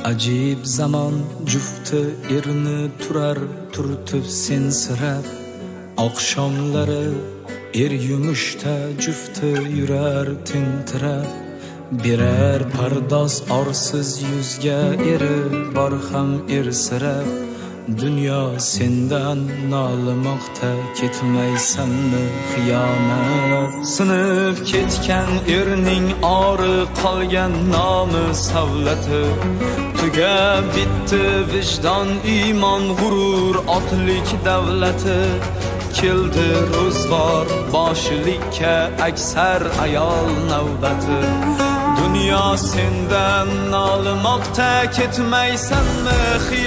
Ajib zaman jufti erini turar turtib sensirab, oqshomlari yumushda jufti yurar tintirab, birer pardoz orsiz yuzga eri bor ham ersirab, dunyo sendan nolimoqda ketmaysanmi xiyonat. Sinib ketgan erning ori qolgan nomi savlati, tugab bitti vijdon iymon g'urur otlik davlati. Keldi ro'zg'or boshlikka aksar ayol navbati, dunyo sendan nolimoqda ketmaysanmi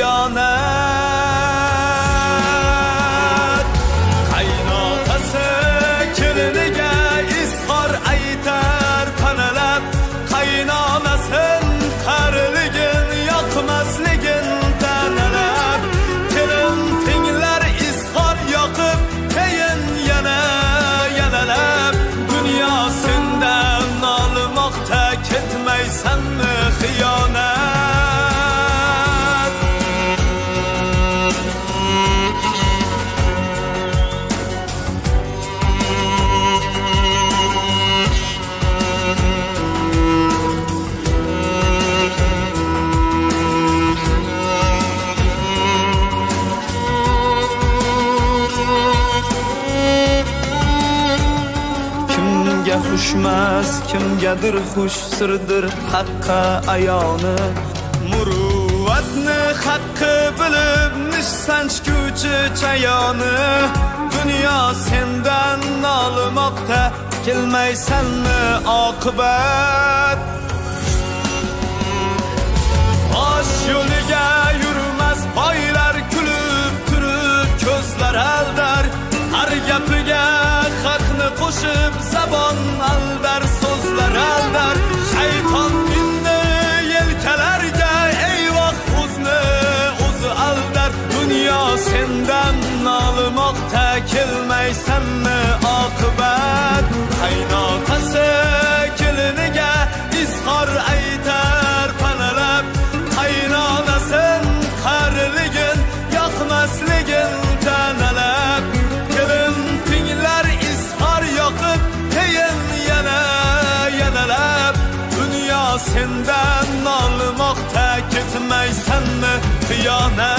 xiyonat. Qaynotasi keliniga izhor aytar panalab, qaynonasin qariligin yoqmasligin tanalab, kelin tinglar izhor yoqib keyin yana yanalab, dunyo sendan nolimoqda ketmaysanmi xiyonat. Kimga xushmas, kimgadir xush sirdir haqqa ayoni, muruvvatni haqqi bilib nishsanchguvchi chayoni. Dunyo sendan nolimoqda kelmaysanmi oqibat. Bosh yo'liga yurmas boylar kulib turib ko'zlar aldar, har gapiga haqni qo'shib zabon aldar, so'zlar aldar. Shayton dinni yelkalarga eyvoh o'zni o'zi aldar, dunyo sendan nolimoqda kelmaysanmi oqibat. Qaynotasi keliniga izhor aytar panalab, qaynonasin qariligin yoqmasligin tanalab, kelin tinglar izhor yoqib keyin yana yanalab, dunyo sendan nolimoqda ketmaysanmi xiyonat.